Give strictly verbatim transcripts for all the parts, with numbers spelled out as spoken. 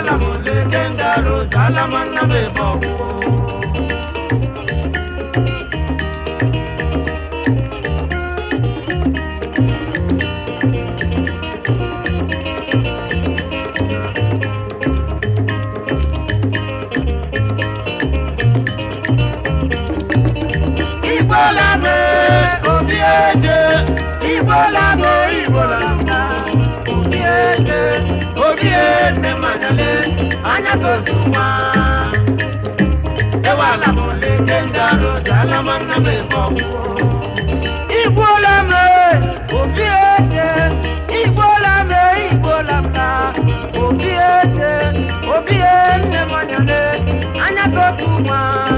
Ewala mole kendaro salamana bebo. Ibola me obiete, Ibola me Ibola me obiete, obiete manale anya sotuma. Ewala mole kendaro salamana bebo. Ibola me obiete, Ibola me Ibola me obiete, obiete manale anya sotuma.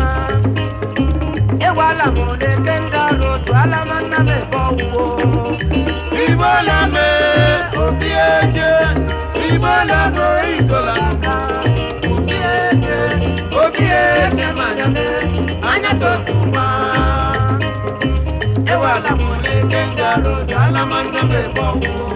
Ewala mole kendaro salamana bebo. Ibola me obiete, Ibola me Ibola me obiete, obiete manale anya sotuma. Ewala mole kendaro salamana bebo.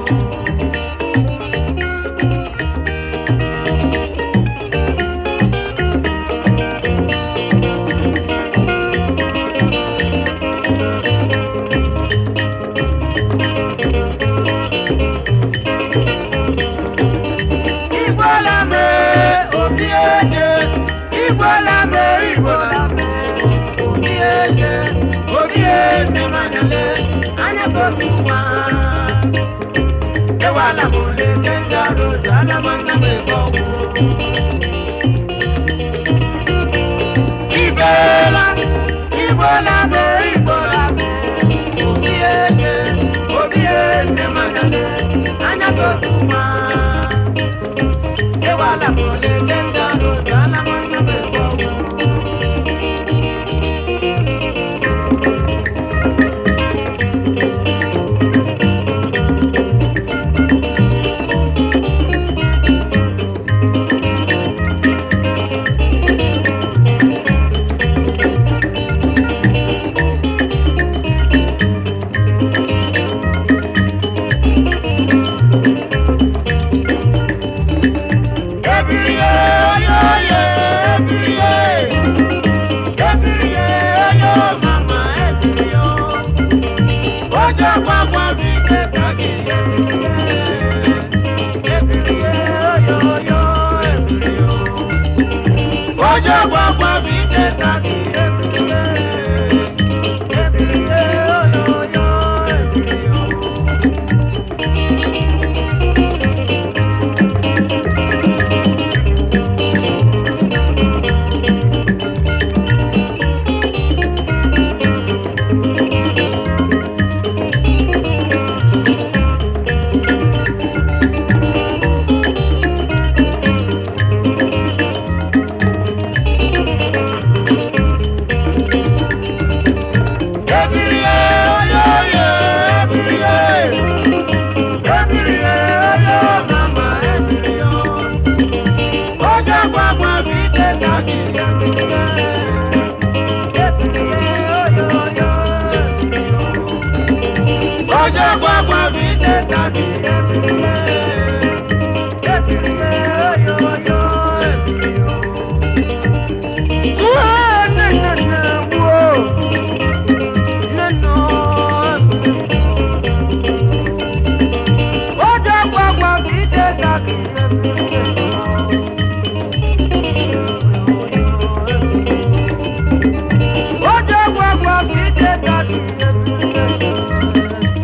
Ibola me obiete, Ibola me Ibola me obiete, obiete manale anya sotuma. Ewala mole kendaro salamana bebo. Ibola, Ibola me Ibola me obiete, obiete manale anya sotuma. Ewala mole kendaro salamana bebo.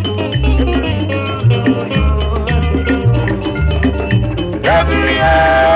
Every year.